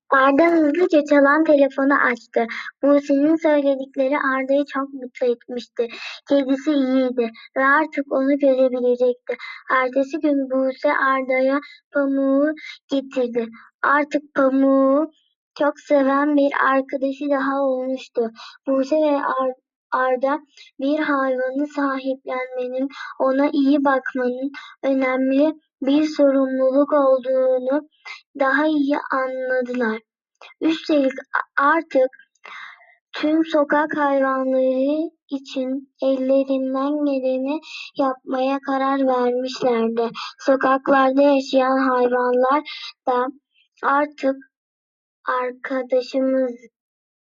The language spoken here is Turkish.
Arda hızlıca çalan telefonu açtı. Buse'nin söyledikleri Arda'yı çok mutlu etmişti. Kedisi iyiydi ve artık onu görebilecekti. Ertesi gün Buse Arda'ya pamuğu getirdi. Artık pamuğu çok seven bir arkadaşı daha olmuştu. Buse ve Arda bir hayvanı sahiplenmenin, ona iyi bakmanın önemli bir sorumluluk olduğunu daha iyi anladılar. Üstelik artık tüm sokak hayvanları için ellerinden geleni yapmaya karar vermişlerdi. Sokaklarda yaşayan hayvanlar da artık arkadaşımız